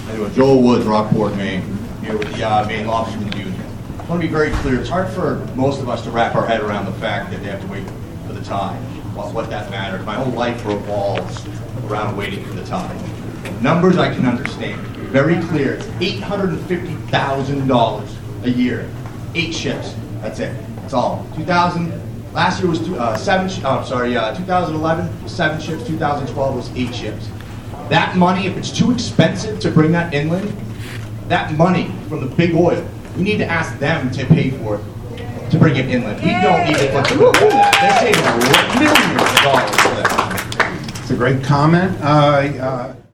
Anyway, Joel Woods, Rockport, Maine, here with the Maine Lobstermen Union. I want to be very clear. It's hard for most of us to wrap our head around the fact that they have to wait for the tide. What that matters. My whole life revolves around waiting for the tide. Numbers I can understand. Very clear. It's $850,000 a year. 8 ships. That's it. That's all. Last year was 2011 was 7 ships. 2012 was 8 ships. That money, if it's too expensive to bring that inland, that money from the big oil, we need to ask them to pay for it to bring it inland. We don't need to put them on that. They're saving millions of dollars for that. It's a great comment.